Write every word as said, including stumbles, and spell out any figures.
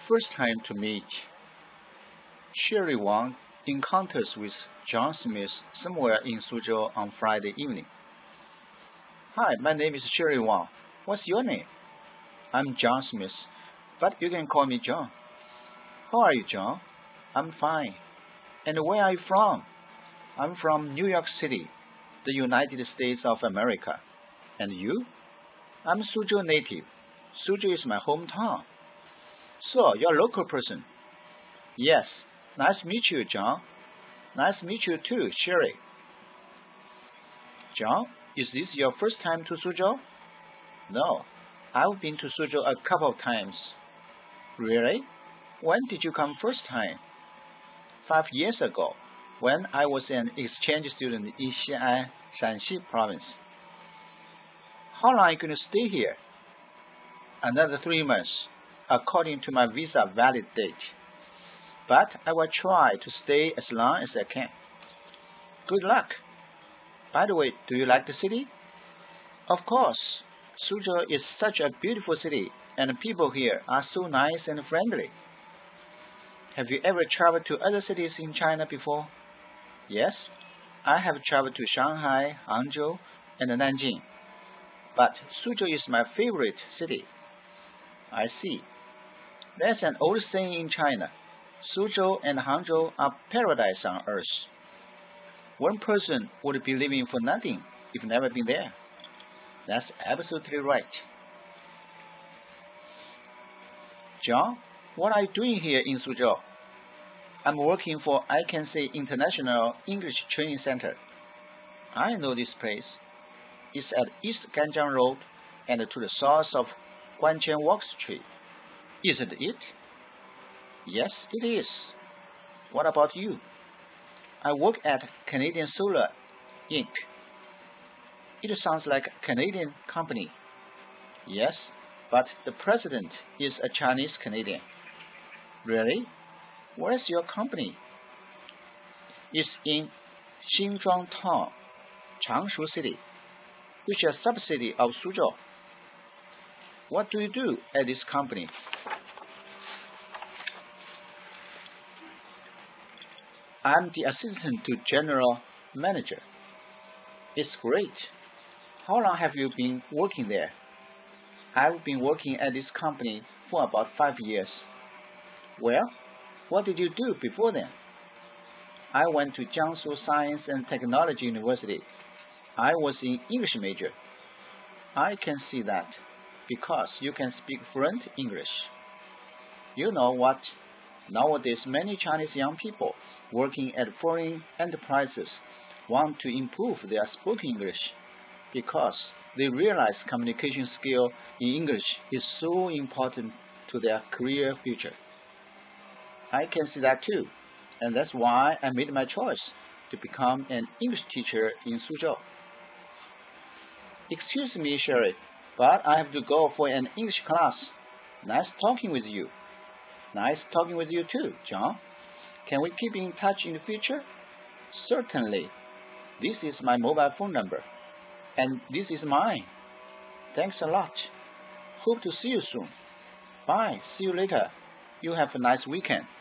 first time to meet. Sherry Wang encounters with John Smith somewhere in Suzhou on Friday evening. Hi, my name is Sherry Wang. What's your name? I'm John Smith, but you can call me John. How are you, John? I'm fine. And where are you from? I'm from New York City, the United States of America. And you? I'm Suzhou native. Suzhou is my hometown. So, you're a local person? Yes. Nice to meet you, John. Nice to meet you too, Sherry. John, is this your first time to Suzhou? No. I've been to Suzhou a couple of times. Really? When did you come first time? Five years ago, when I was an exchange student in Xi'an, Shanxi province. How long are you going to stay here? Another three months, according to my visa valid date. But I will try to stay as long as I can. Good luck. By the way, do you like the city? Of course. Suzhou is such a beautiful city, and people here are so nice and friendly. Have you ever traveled to other cities in China before? Yes, I have traveled to Shanghai, Hangzhou, and Nanjing. But Suzhou is my favorite city. I see. There's an old saying in China. Suzhou and Hangzhou are paradise on earth. One person would be living for nothing if never been there. That's absolutely right. John, what are you doing here in Suzhou? I'm working for I Can Say International English Training Center. I know this place. It's at East Ganjiang Road and to the south of Guanqian Walk Street. Isn't it? Yes, it is. What about you? I work at Canadian Solar, Incorporated. It sounds like a Canadian company. Yes, but the president is a Chinese Canadian. Really? Where's your company? It's in Xinzhuang Town, Changshu City, which is a subsidy of Suzhou. What do you do at this company? I'm the assistant to general manager. It's great. How long have you been working there? I've been working at this company for about five years. Well, what did you do before then? I went to Jiangsu Science and Technology University. I was in English major. I can see that because you can speak fluent English. You know what? Nowadays, many Chinese young people working at foreign enterprises want to improve their spoken English because they realize communication skill in English is so important to their career future. I can see that too, and that's why I made my choice to become an English teacher in Suzhou. Excuse me, Sherry, but I have to go for an English class. Nice talking with you. Nice talking with you too, John. Can we keep in touch in the future? Certainly. This is my mobile phone number, and this is mine. Thanks a lot. Hope to see you soon. Bye. See you later. You have a nice weekend.